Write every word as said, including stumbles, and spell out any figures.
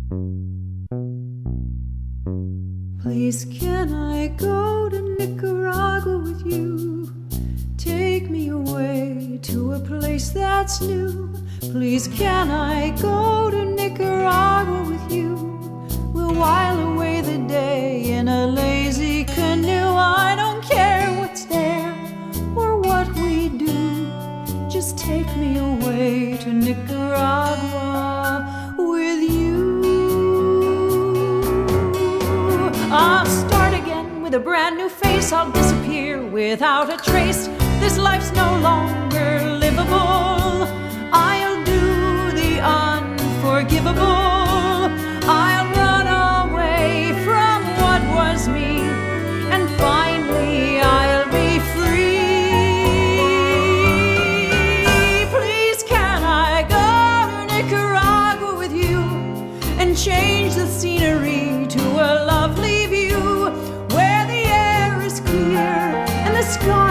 Please can I go to Nicaragua with you? Take me away to a place that's new. Please can I go to Nicaragua with you? We'll while away the day in a lazy canoe. I don't care what's there or what we do. Just take me away to Nicaragua with you. I'll start again with a brand new face. I'll disappear without a trace. This life's no longer livable. I'll do the unforgivable. I'll run away from what was me, and finally I'll be free. Please can I go to Nicaragua with you and change the scenery to a lovely view where the air is clear and the sky